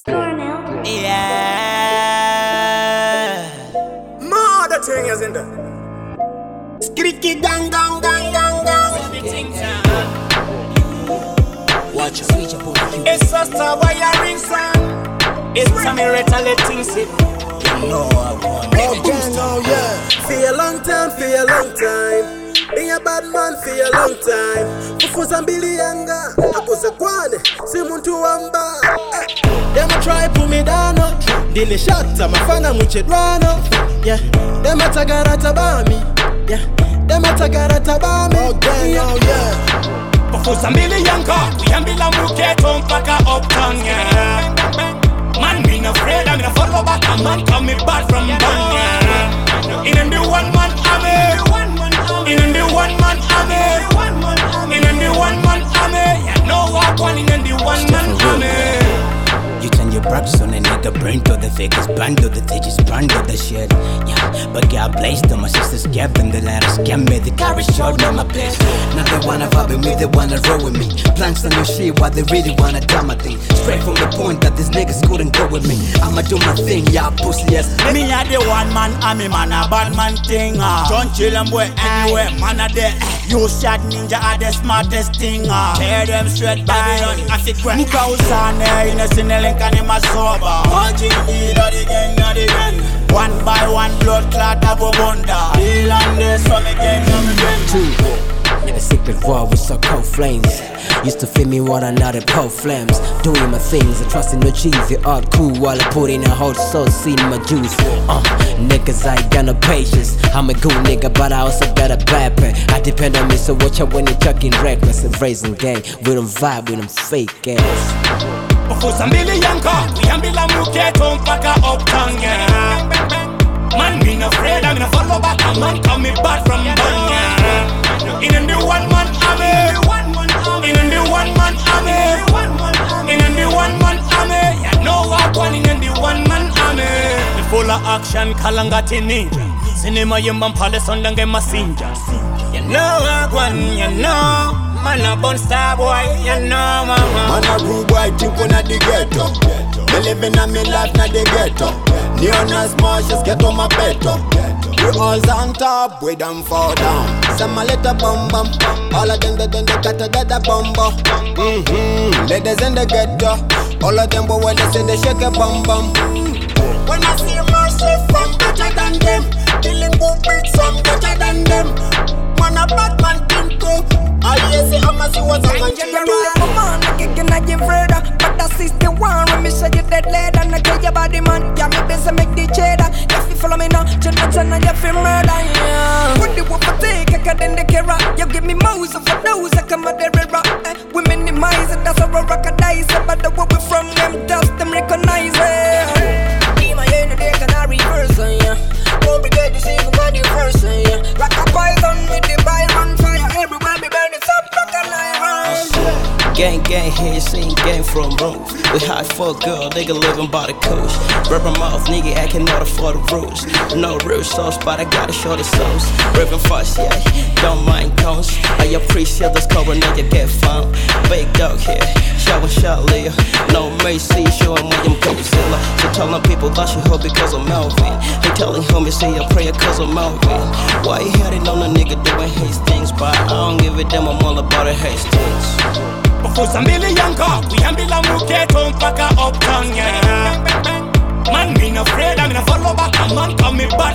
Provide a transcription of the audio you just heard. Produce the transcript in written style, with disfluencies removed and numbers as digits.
Yeah. Mother thing is in there. Skitty gang gang gang gang gang. Watch out. It's a star by your ring son. It's time you retaliate things. No, I want it. Okay, no, yeah. For a long time, for a long time. Being a bad man for a long time. Fufuza mbili yanga akuze kwane si muntu wamba. Them a try pull me down. Dili shata mafana muchedwano. Yeah, them a tagarata bami. Yeah, them a tagarata bami. Okay, no, yeah. Fufuza mbili yanga kuyambila muketo mpaka uptown, yeah. Man, me no afraid, I'm gonna follow back. A man coming back from Banya. In the one man army. In the one man army. In the one man army. Yeah, no walk one in the one man army. You turn your braps on a nigga, burn to the fakers, band to the teachers, brand to the shit. Yeah, but God bless them, my sisters gave them the letter, scam me, the carriage showed me my place. Now they wanna vibe with me, they wanna roll with me. Planks on your shit while they really wanna do my thing. Straight from the point that these niggas couldn't go with me. I'ma do my thing, yeah, pussy ass. Me a the one man, I'm a man, a bad man thing. Don't chill them boy anywhere, man a there. You shot ninja are the smartest thing. Tear them straight Babylon, I see crack. Muka usane, innocent link and him a sober. Watching either the gang or the gang. One by one blood clot of a wonder. Heal on this from again, from again. In a secret war with so cold flames. Used to feed me water, now they pole flames. Doing my things, I trust in no cheese. You all cool while I put in a whole sauce in my juice. Niggas, I ain't got no patience. I'm a good nigga, but I also got a bad pen. I depend on me, so watch out when you're talking reckless and raising gang. We don't vibe with them fake ass. Fufuza mbili yanka, kuyambila muketo mpaka uptown, yeah. Man, me no afraid, I'm gonna follow back. A man coming back from Banya. In the one man army. In the one man army. In the one man army. Yeah, no walk one in the one man army. The full of action, Kalangati ninja. Cinema yemba palace on dange masinja. You know walk one, you know. Man a born star boy, you know mama. Man a rude boy, think on the ghetto. Me living on me life, not the ghetto. Neon small, just get on my bed. We all on top, we don't fall down. Some a little bum bum. All of them, they got to get a bum bum. Ladies in the ghetto. All of them, but when they say they shake a bum bum. When I see mercy from better than them. Killing book with some better than them. Man a bad man think too. I see how much he was a man. You really come on, I can't give further. But that's the one when me say you dead lead. And I kill your body man, yeah me busy make the cheddar. If you follow me now, Jonathan and you feel murder, yeah. When the whoop take, I can then the camera. You give me mouse for those, I come at the river. We minimize it, that's how we recognize it. But the way we from them, dust them recognize it. Be my end of the day, can I reverse it, yeah. Don't be dead, you see me body first, yeah. Rock a python with the Byron fire. Everywhere me burn it up like an iron. Gang, here, seen gang from roof. We high for a girl, nigga living by the coast. Rubber mouth, nigga acting out for the rules. No real sauce, but I gotta show the sauce. Ripping fast, yeah, don't mind cones. I appreciate this cover, nigga get found. Big dog here, shower shot Leah. No mercy, showing me I'm Godzilla. She telling people that she hope because of Melvin. He telling homies, say a prayer cause of Melvin. Why you hating on a nigga doing his things? But I don't give a damn, I'm all about a hastings. Fufuza mbili yanka, kuyambila muketo mpaka uptown, yeah. Man, me no afraid, I'm gonna follow back. A man coming back